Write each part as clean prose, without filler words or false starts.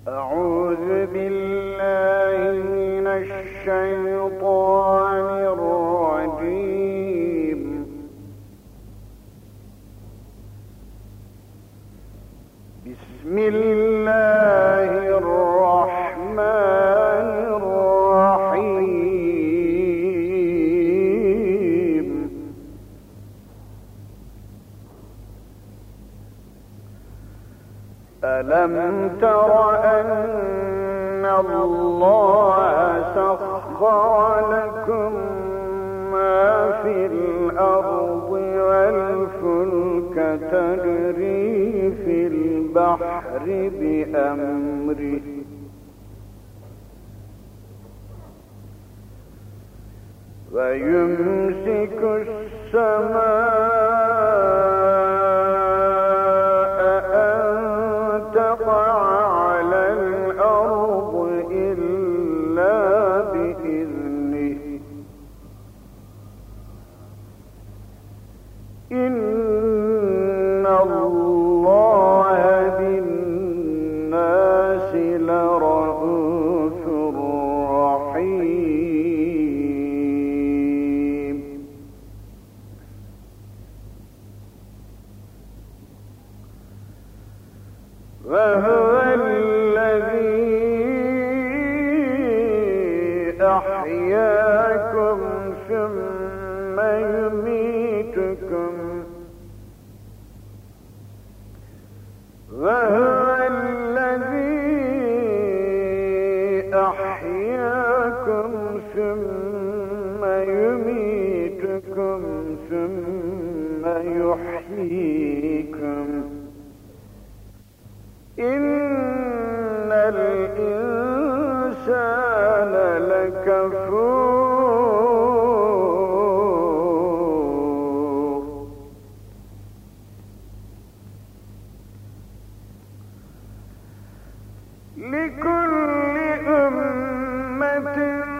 أعوذ بالله من الشيطان الرجيم. بسم الله الرحمن الرحيم. ألم تر أن الله سخر لكم ما في الأرض والفلك تجري في البحر بأمره ويمسك السماء أن تقع على الأرض إلا بإذنه إن الله بالناس لرءوف رحيم. وهو الذي أحياكم ثم يميتكم وهو الذي أحياكم ثم يميتكم ثم يحييكم إن الإنسان لكفور. لكل أمة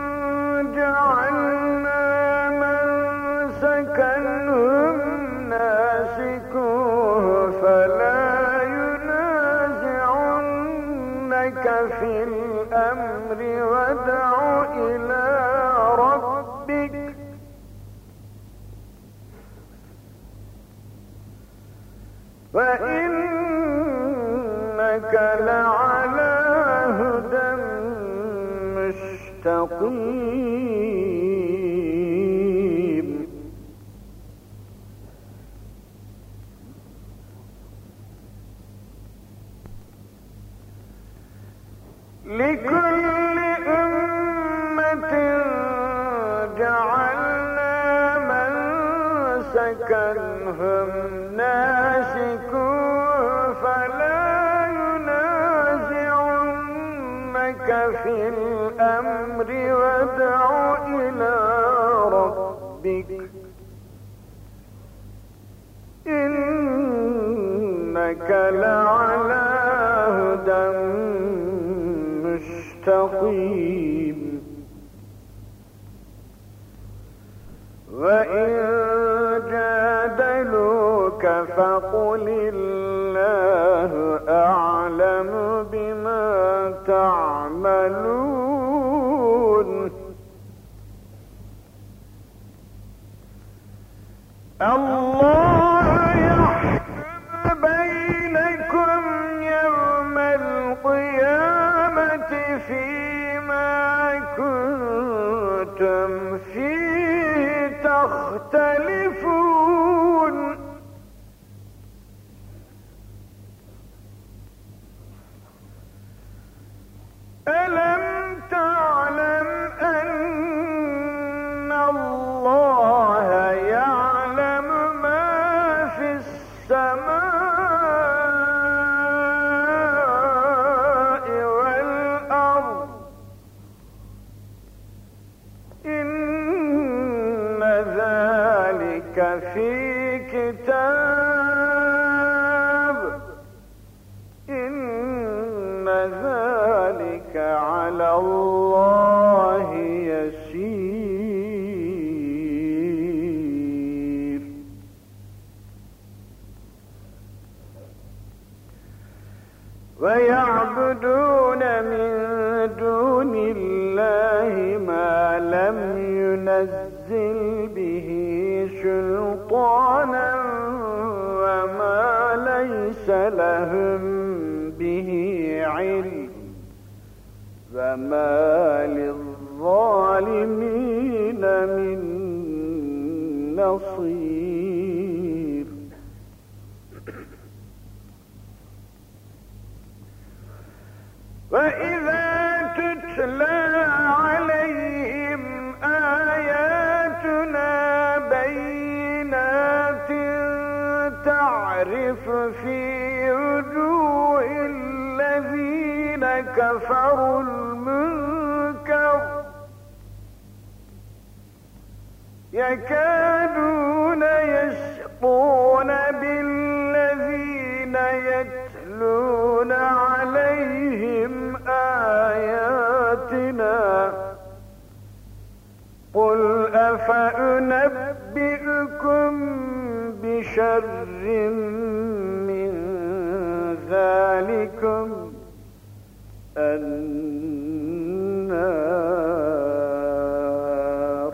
جعلنا منسكا هم ناسكوه فلا ينازعنك في الأمر وادع إلى ربك وإنك لعلى هدى مستقيم. لكل أمة جعلنا منسكا هم ناسكوه فلا ينازعنك في الأمر وادع إلى ربك إنك لعلى هدى مستقيم. وإن جادلوك فقل الله أعلم بما تعملون. الله يحكم بينكم يوم القيامة فيما كنتم فيه تختلفون. ألم تعلم أن الله يعلم ما في السماء والأرض إن ذلك في كتاب إن ذلك على الله يسير. ويعبدون ينزل به سلطانا وما ليس لهم به علم فما للظالمين من نصير. وإذا تتلى عليهم آياتنا بينات تعرف في وجوه الذين كفروا المنكر يكادون يسطون بالذين يتلون عليهم آياتنا قل أفأنبئكم بشر من ذلكم النار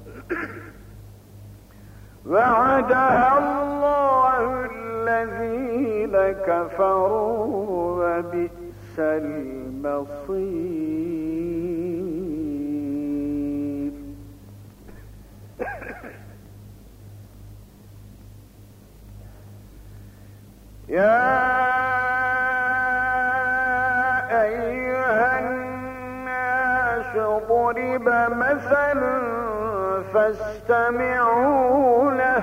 وعدها الله الذين كفروا وبئس المصير. يا أيها الناس ضرب مثل فاستمعوا له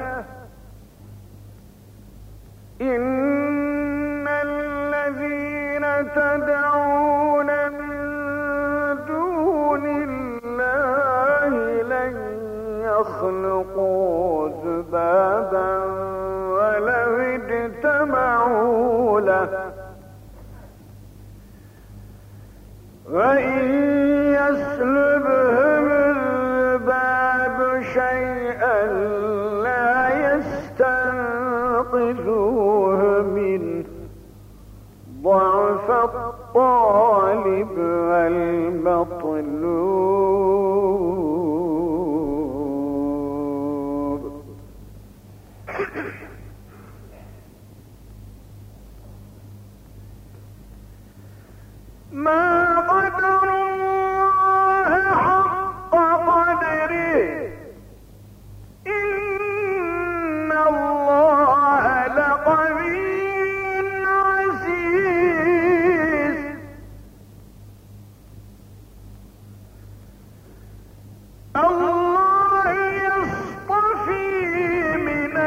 إن الذين تدعون من دون الله لن يخلقوا ذبابا ولو اجتمعوا له وإن يسلبهم الذباب شيئا لا يستنقذوه منه ضعف الطالب والمطلوب. ما قدر الله حق قدره إن الله لقوي عزيز. الله يصطفي من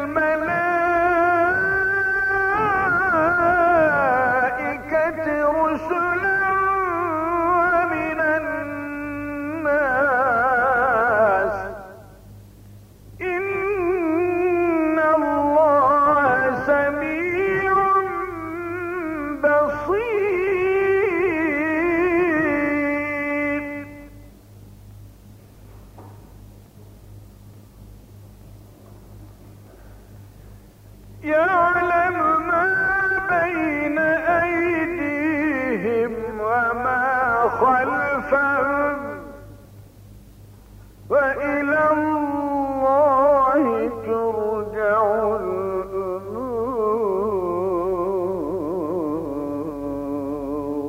الملائكة رسلا ومن الناس إن الله سميع بصير. يعلم ما بين أيديهم وما خلفهم وإلى الله ترجع الأمور.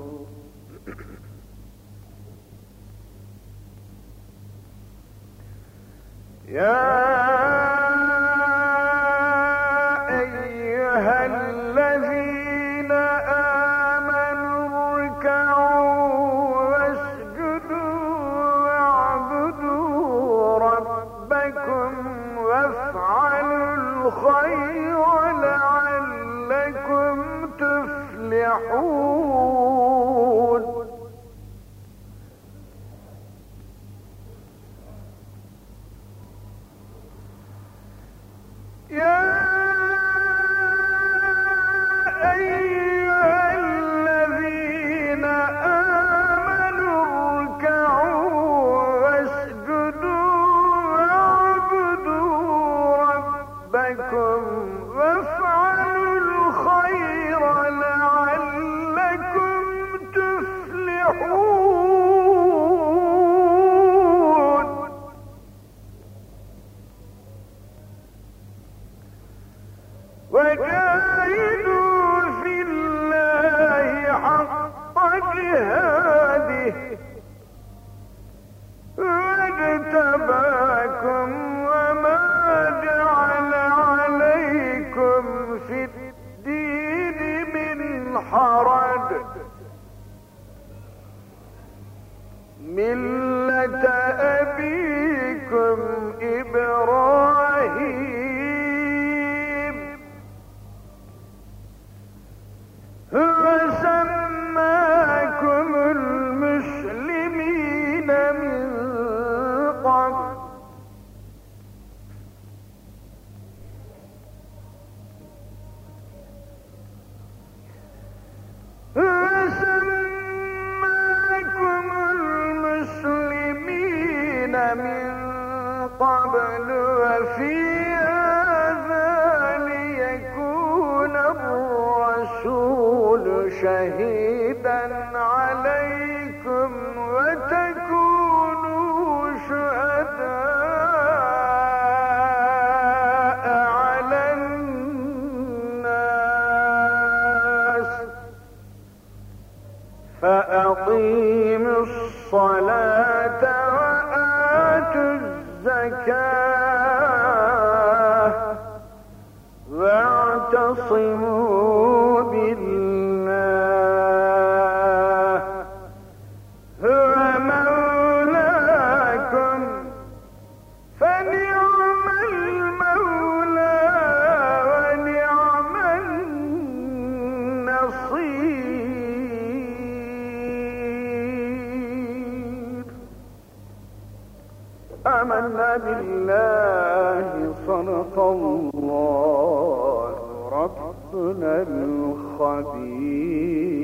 يا أيها الذين آمنوا اركعوا واسجدوا واعبدوا ربكم وافعلوا الخير لعلكم تفلحون. يا أيها الذين آمنوا اركعوا واسجدوا واعبدوا ربكم وافعلوا الخير لعلكم تفلحون. عليه واجتباكم وما جعل عليكم في الدين من حرج ملة أبيكم إبراهيم هو سماكم المسلمين من قبل وفي هذا ليكون الرسول شهيدا عليكم وتكونوا شهداء على الناس فأقيموا الصلاة وآتوا الزكاة واعتصموا بالله هو مولاكم فنعم المولى ونعم النصير آمنا بالله صدق الله ربنا الخبير